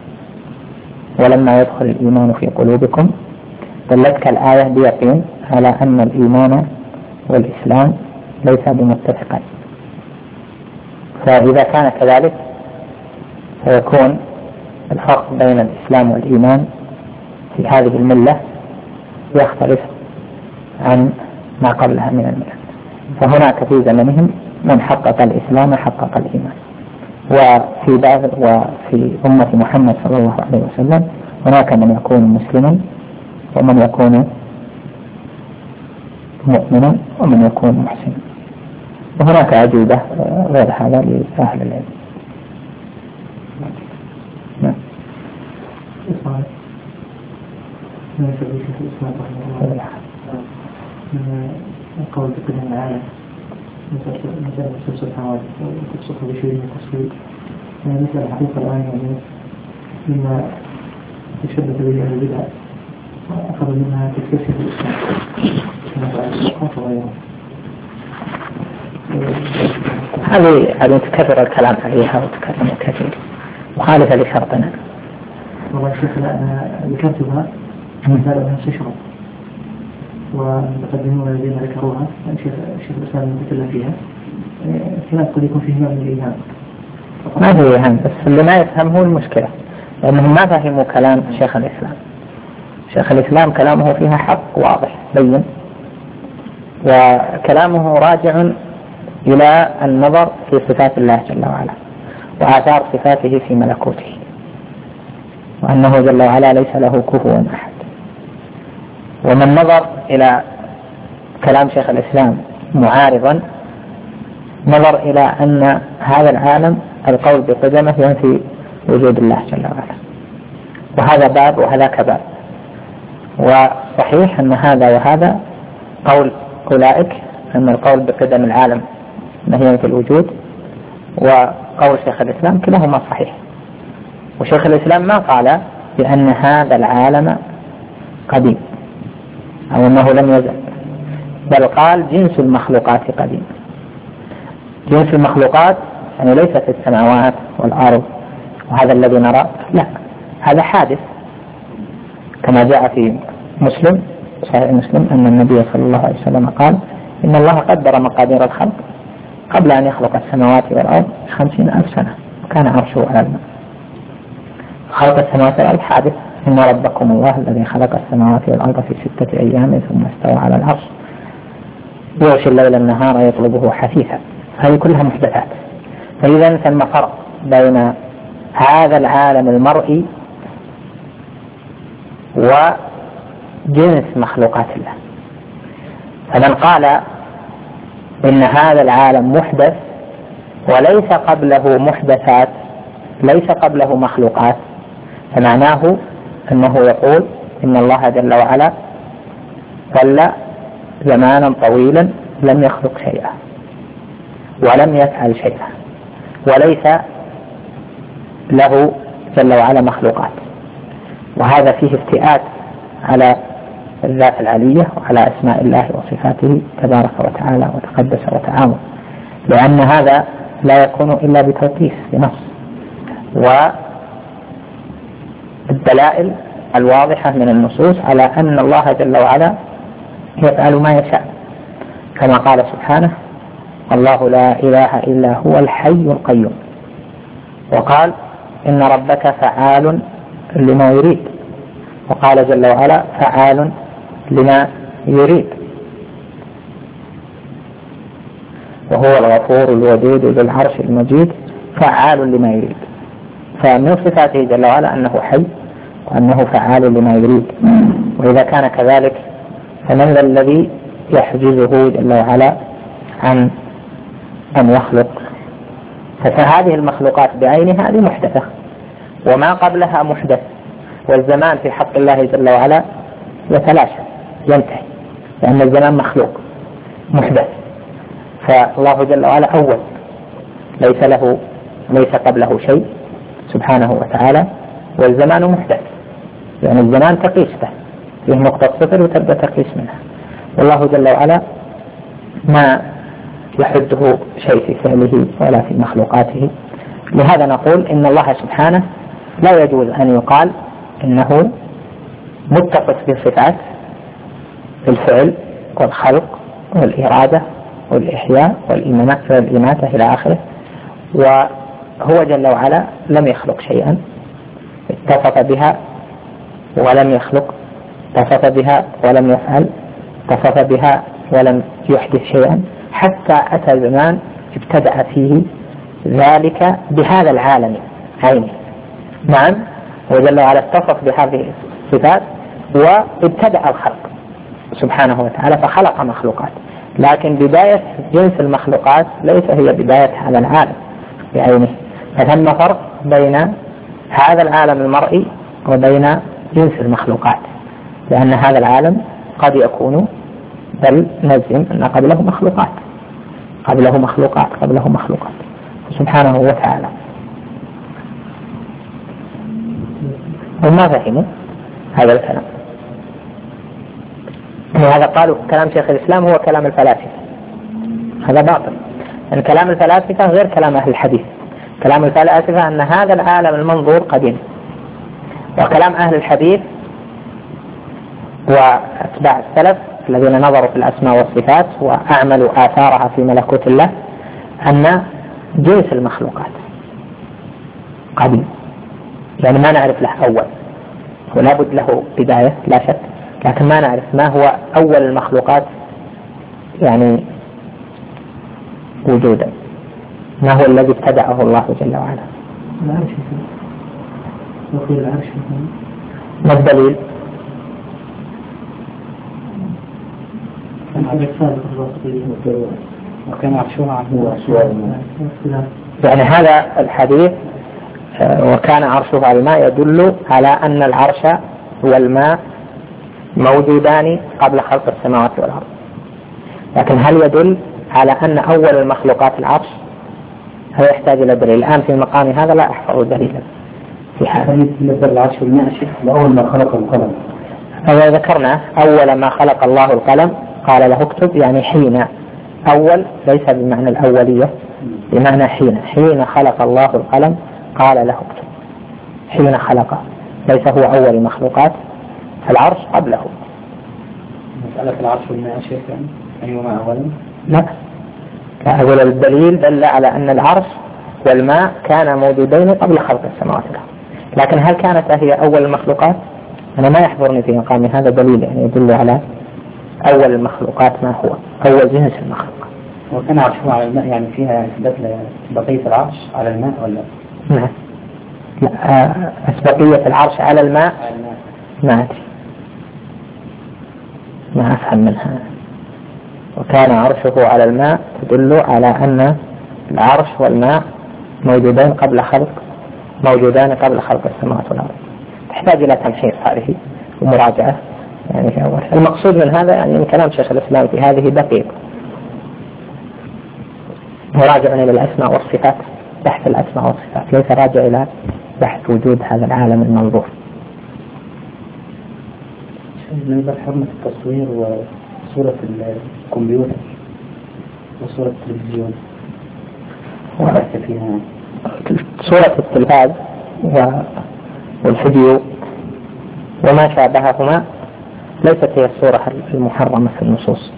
S1: ولما يدخل الإيمان في قلوبكم، دلتك الآية بيقين على أن الإيمان والإسلام ليس بمتفقين. فإذا كان كذلك فيكون الفرق بين الإسلام والإيمان في هذه الملة يختلف عن ما قبلها من الملة. فهناك في زمنهم من حقق الإسلام حقق الإيمان، وفي بعض وفي أمة محمد صلى الله عليه وسلم هناك من يكون مسلما ومن يكون مؤمنا ومن يكون محسنا، وهناك أجوبة غير هذا لأهل العلم. نعم.
S2: القول بقدم العالم مثل السلسل الحوادث وتبسطه بشيء من التصوير مثل الحقيقة الآن يعني مما تشبه به أهل البدع وأخذ منها تكتسب الإسلام كما الصحف وغيرها.
S1: هذه هذه تكرر الكلام عليها وتكرر كثير مخالفة لشرطنا.
S2: والله شيخ أنا ذكرتها مثال أنها تشرب والمقدمون الذين ذكروها الشيخ الإسلام المتكلم فيها كلام قد يكون فيه نوع من الإيهام.
S1: ما هو إيهام، بس اللي ما يفهم هو المشكلة، لأنهم ما فهموا كلام شيخ الإسلام. شيخ الإسلام كلامه فيها حق واضح بين، وكلامه راجع إلى النظر في صفات الله جل وعلا وآثار صفاته في ملكوته، وأنه جل وعلا ليس له كفوا أحد. ومن نظر إلى كلام شيخ الإسلام معارضا نظر إلى أن هذا العالم القول بقدمه ينفي وجود الله جل وعلا، وهذا باب وهذاك باب. وصحيح أن هذا وهذا قول أولئك أن القول بقدم العالم نهي في الوجود، وقول شيخ الإسلام كلاهما صحيح. وشيخ الإسلام ما قال بأن هذا العالم قديم أو أنه لم يزل، بل قال جنس المخلوقات قديم. جنس المخلوقات يعني ليس في السماوات والأرض وهذا الذي نرى، لا، هذا حادث كما جاء في مسلم صحيح مسلم أن النبي صلى الله عليه وسلم قال إن الله قدر مقادير الخلق قبل أن يخلق السماوات والأرض خمسين ألف سنة وكان عرشه على الماء. خلق السماوات والأرض حادث، إن ربكم الله الذي خلق السماوات والأرض في ستة أيام ثم استوى على العرش يغشي الليل النهار يطلبه حثيثا. هذه كلها محدثات. فإذا ثم فرق بين هذا العالم المرئي وجنس مخلوقات الله. فمن قال إن هذا العالم محدث وليس قبله محدثات ليس قبله مخلوقات، فمعناه أنه يقول إن الله جل وعلا ظل زمانا طويلا لم يخلق شيئا ولم يفعل شيئا وليس له جل وعلا مخلوقات، وهذا فيه افتئات على الذات العلية وعلى أسماء الله وصفاته تبارك وتعالى وتقدس وتعامل، لأن هذا لا يكون إلا بتوقيف بنص، والدلائل الواضحة من النصوص على أن الله جل وعلا يفعل ما يشاء، كما قال سبحانه: الله لا إله إلا هو الحي القيوم، وقال: إن ربك فعال لما يريد، وقال جل وعلا: فعال لما يريد، وهو الغفور الودود ذو العرش المجيد فعال لما يريد. فمن صفاته جل وعلا أنه حي وأنه فعال لما يريد، وإذا كان كذلك فمن الذي يحجزه جل وعلا عن أن يخلق؟ فهذه المخلوقات بعينها هذه محدثة، وما قبلها محدث، والزمان في حق الله جل وعلا يتلاشى ينتهي، لأن الزمان مخلوق محدث، فالله جل وعلا أول ليس له ليس قبله شيء سبحانه وتعالى، والزمان محدث، يعني الزمان تقيس به، فيه نقطة صفر وتبدأ تقيس منها، والله جل وعلا ما يحده شيء في فعله ولا في مخلوقاته. لهذا نقول إن الله سبحانه لا يجوز أن يقال إنه متصف بصفات الفعل والخلق والإرادة والإحياء والإماتة إلى آخره، وهو جل وعلا لم يخلق شيئا، اتصف بها ولم يخلق، اتصف بها ولم يفعل، اتصف بها ولم يحدث شيئا، حتى أتى زمان ابتدأ فيه ذلك بهذا العالم عينه. نعم، وجل وعلا اتصف بهذه الصفات وابتدأ الخلق سبحانه وتعالى فخلق مخلوقات، لكن بداية جنس المخلوقات ليس هي بداية هذا العالم بعينه، فثم فرق بين هذا العالم المرئي وبين جنس المخلوقات، لأن هذا العالم قد يكون، بل نجزم أن قبله مخلوقات قبله مخلوقات قبله مخلوقات سبحانه وتعالى. وما فهموا هذا الكلام، وهذا قالوا كلام شيخ الإسلام هو كلام الفلاسفة، هذا باطل، أن كلام الفلاسفة غير كلام أهل الحديث. كلام الفلاسفة أن هذا العالم المنظور قديم، وكلام أهل الحديث وأتباع السلف الذين نظروا في الأسماء والصفات وأعملوا آثارها في ملكوت الله أن جنس المخلوقات قديم، يعني ما نعرف له أول، ولا بد له بداية لا شك، لكن ما نعرف ما هو أول المخلوقات يعني وجودا، ما هو الذي ابتدعه الله جل وعلا.
S2: العرش وفي العرش
S1: ما الدليل؟
S3: وكان عرشه عنه
S1: يعني هذا الحديث وكان عرشه على الماء يدل على أن العرش والماء موجودان قبل خلق السماوات والأرض، لكن هل يدل على أن أول المخلوقات العرش؟ هل يحتاج إلى دليل؟ الآن في مقام هذا لا أحفظ دليلا في هذا.
S3: العرش والماء أول ما خلق القلم،
S1: أولا ذكرنا أول ما خلق الله القلم قال له اكتب، يعني حين، أول ليس بمعنى الأولية، بمعنى حين، حين خلق الله القلم قال له اكتب، حين خلقه، ليس هو أول المخلوقات، العرش قبله.
S3: مسألة العرش والماء شيء أيهما أولا؟
S1: لا، لا أقول الدليل دل على أن العرش والماء كان موجودين قبل خلق السماوات والأرض، لكن هل كانت هي أول المخلوقات؟ أنا ما يحضرني في مقام هذا دليل يعني يدل على أول المخلوقات ما هو أول جنس المخلوق.
S3: وكان عرشه على الماء، يعني فيها إثبات بقية العرش على الماء ولا؟
S1: نعم، لا، بقية العرش على الماء ما أدري، ما أفهم منها. وكان عرشه على الماء تدل على أن العرش والماء موجودين قبل خلق موجودان قبل خلق السماوات والأرض، تحتاج إلى تمحيص هذه ومراجعة يعني في أول. المقصود من هذا يعني من كلام شيخ الإسلام في هذه دقيق، مراجع إلى الأسماء والصفات، بحث الأسماء والصفات، ليس راجع إلى بحث وجود هذا العالم المنظور.
S3: بالنسبة لحرمة التصوير وصورة الكمبيوتر وصورة التلفزيون وبحث فيها
S1: صورة التلفاز والفيديو وما شابههما ليست هي الصورة المحرمة في النصوص،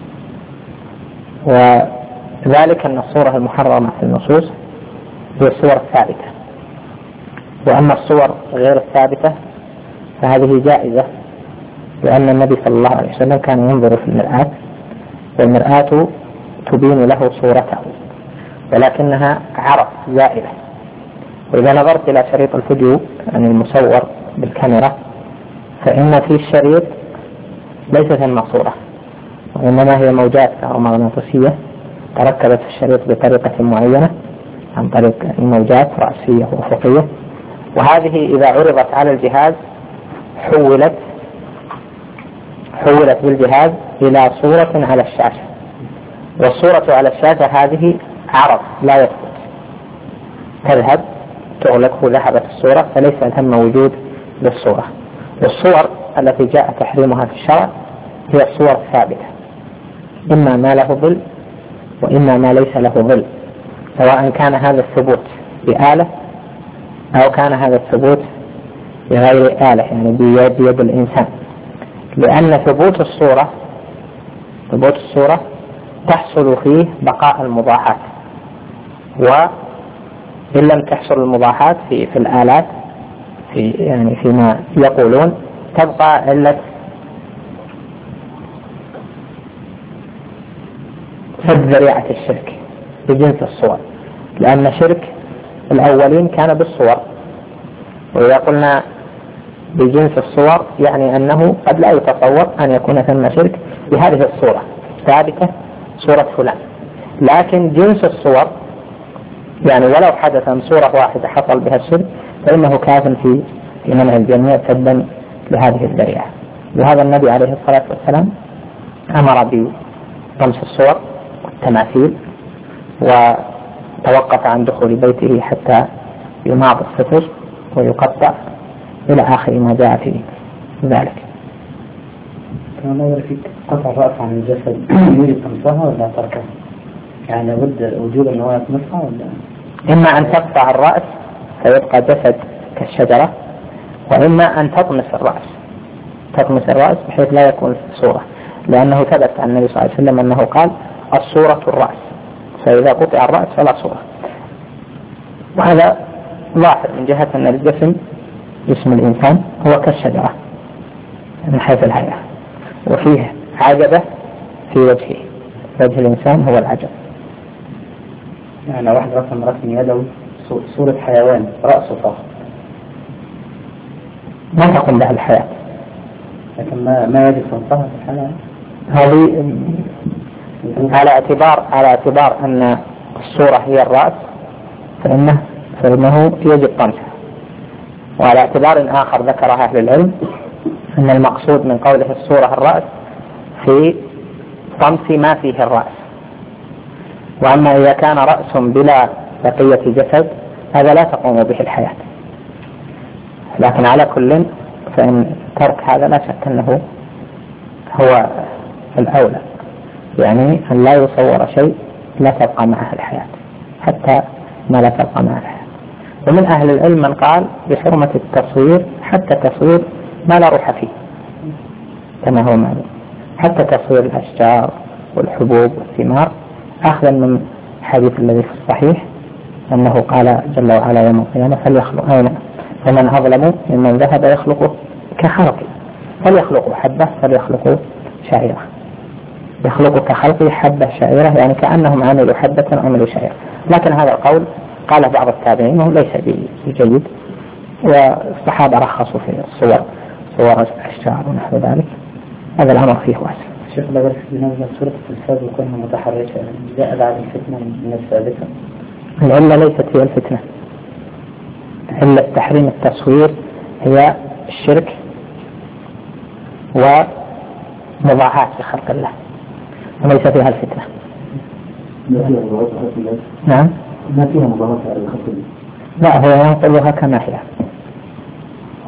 S1: وذلك أن الصورة المحرمة في النصوص هي الصور الثابتة، وأما الصور غير الثابتة فهذه جائزة، لأن النبي صلى الله عليه وسلم كان ينظر في المرآة والمرآة تبين له صورته، ولكنها عرض زائلة. وإذا نظرت إلى شريط الفيديو يعني المصور بالكاميرا فإن في الشريط ليست ثم صورة، وإنما هي موجات كهرومغناطيسية تركبت في الشريط بطريقة معينة عن طريق موجات رأسية وأفقية، وهذه إذا عرضت على الجهاز حولت حولت بالجهاز إلى صورة على الشاشة، والصورة على الشاشة هذه عرض لا يثبت، تذهب تغلق ذهبت الصورة فليس ثم وجود للصورة. والصور التي جاء تحريمها في الشرع هي الصور الثابتة، إما ما له ظل وإما ما ليس له ظل، سواء كان هذا الثبوت بآلة أو كان هذا الثبوت بغير آلة يعني بيد, بيد الإنسان، لأن ثبوت الصورة ثبوت الصورة تحصل فيه بقاء المضاحات، وإن لم تحصل المضاحات في, في الآلات في يعني فيما يقولون تبقى علة سد ذريعة الشرك بجنس الصور، لأن شرك الأولين كان بالصور، وإذا قلنا بجنس الصور يعني أنه قد لا يتصور أن يكون ثم شرك بهذه الصورة ثابتة صورة فلان، لكن جنس الصور يعني ولو حدث من صورة واحدة حصل بها الشرك فإنه كاف في في منع الجميع سدا لهذه الذريعة. وهذا النبي عليه الصلاة والسلام أمر بطمس الصور والتماثيل، وتوقف عن دخول بيته حتى يماط الستر ويقطع إلى آخر ما جاء في ذلك.
S3: كما نظر في قطع الرأس عن الجسد يريد تمسها ولا تركها؟ يعني لابد وجود أنه يطمسها ولا؟
S1: إما أن تقطع الرأس فيبقى جسد كالشجرة، وإما أن تطمس الرأس تطمس الرأس بحيث لا يكون في صورة، لأنه ثبت عن النبي صلى الله عليه وسلم أنه قال الصورة الرأس، فإذا قطع الرأس فلا صورة. وهذا لاحظ من جهة أن الجسم جسم الإنسان هو كالشجرة من حيث الهيئة، وفيه عجبة في وجهه، وجه الإنسان هو العجب.
S3: يعني واحد رسم رسم يدوي صورة حيوان رأسه فقط
S1: ما تقوم بها الحياة،
S3: لكن ما ما يجب تنصها في الحياة.
S1: هذه على اعتبار على اعتبار أن الصورة هي الرأس فإنه فإنه يجب طمسها، وعلى اعتبار آخر ذكره أهل العلم أن المقصود من قوله الصورة الرأس في طمس ما فيه الرأس، وأما إذا كان رأس بلا بقية جسد هذا لا تقوم به الحياة. لكن على كل فإن ترك هذا لا شك أنه هو الأولى، يعني أن لا يصور شيء لا تبقى معه الحياة حتى ما لا تبقى معه الحياة. ومن أهل العلم من قال بحرمة التصوير حتى تصوير ما لا روح فيه كما هو معلوم، حتى تصوير الأشجار والحبوب والثمار، أخذا من الحديث الذي في الصحيح أنه قال جل وعلا يوم القيامة فليخلق أين فمن أظلم ممن ذهب يخلقه كخلقه، فليخلقوا حبة فليخلقوا شعيرة، يخلقوا كخلقه حبة شعيرة يعني كأنهم عملوا حبة عملوا شعيرة. لكن هذا القول قال بعض التابعين انه ليس بجيد، والصحابة رخصوا في الصور صور الأشجار ونحو ذلك، هذا الأمر فيه واسع.
S3: الشيخ لا بس بنظر صورة التلفاز وكونها متحركة جاء بعد الفتنة من السابقة.
S1: العلة ليست هي الفتنة، علة تحريم التصوير هي الشرك ومضاعفات لخلق الله وليس فيها الفتنة.
S2: نعم ما فيها مضاعفات
S1: على الخلق الله. لا هو ينقلها كما هي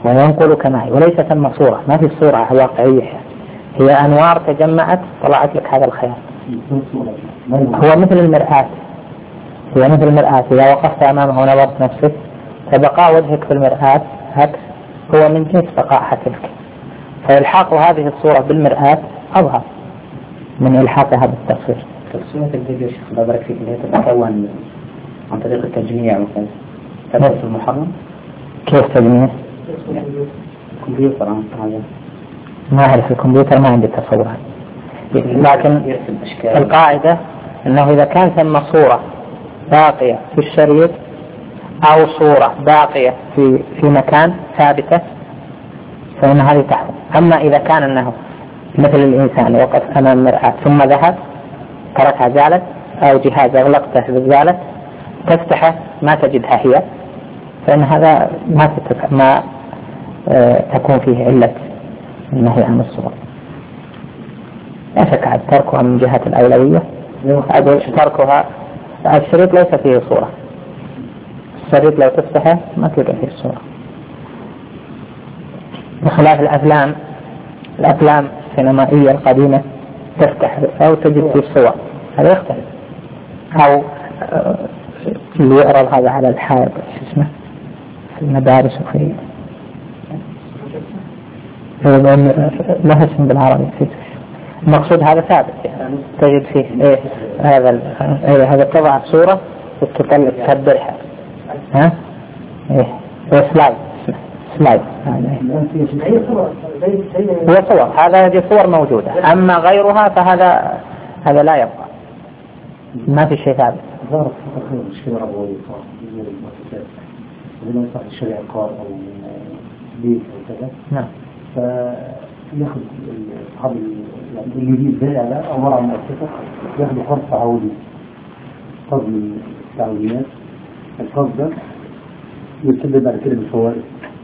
S1: وينقلك معي، وليس ثم صورة، ما في صورة واقعية، هي أنوار تجمعت طلعت لك هذا الخيال. هو مثل المرآة، هي مثل المرآة، إذا وقفت أمامه ونظرت نفسك فبقاء وجهك في المرآة عكس هو من جنس بقاء حكمك، فإلحاق هذه الصورة بالمرآة أظهر من إلحاقها بالتصوير.
S3: تصوير الفيديو شيخ الله يبارك فيك اللي تتكون عن طريق التجميع وكذا ثبت المحرم.
S1: كيف تجميع؟
S3: كمبيوتر عن هذا
S1: ما أعرف الكمبيوتر، ما عندي تصور، لكن القاعدة أنه إذا كان ثم صورة باقية في الشريط أو صورة باقية في في مكان ثابتة فإن هذه تحرم. أما إذا كان أنه مثل الإنسان وقف أمام مرآة ثم ذهب تركها زالت، أو جهاز أغلقته زالت تفتحه ما تجدها هي، فإن هذا ما ما آه تكون فيه علة النهي عن الصور. لا شك عن تركها من جهة الأولوية، أقول تركها. الشريط ليس فيه صورة، الشريط لو تفتحه ما تلقى فيه الصورة، بخلاف الأفلام. الأفلام السينمائية القديمة تفتح أو تجد فيه الصور، هذا يختلف. أو اللي يعرض هذا على الحائط شو اسمه في المدارس وفي ما اسم بالعربي، المقصود هذا ثابت يعني تجد فيه إيه هذا إيه هذا تضع صورة وتكبرها ها إيه سلايد سلايد هي صور، هذا هذه صور موجودة. أما غيرها فهذا هذا لا يبقى، ما في شيء ثابت.
S4: ظهرت في مشكلة ربوية صار في المؤسسات إذا ما يصح الشريعة عقار أو بيت أو كذا.
S1: نعم.
S4: فيأخذ أصحاب يعني اللي يجيب بيع لا أو مرة مؤسسة يأخذ قرض تعاوني، قرض من التعاونيات. القرض ده يسدد بعد كده بالفوائد،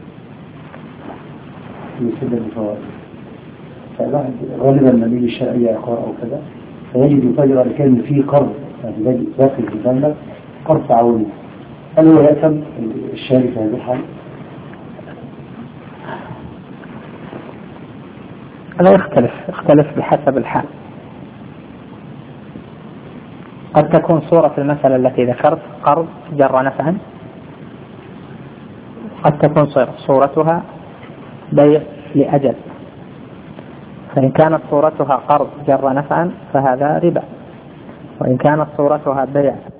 S4: يسدد بالفوائد. فالواحد غالبا لما يجي الشرعية عقار أو كذا فيجد يفاجئ على كلمة فيه قرض يعني داخل في الجنة قرض تعاوني. هل هو يأثم الشاري في هذه الحال؟
S1: لا يختلف، يختلف بحسب الحال. قد تكون صورة في المسألة التي ذكرت قرض جر نفعا، قد تكون صورتها بيع لأجل، فإن كانت صورتها قرض جر نفعا فهذا ربا، وإن كانت صورتها بيع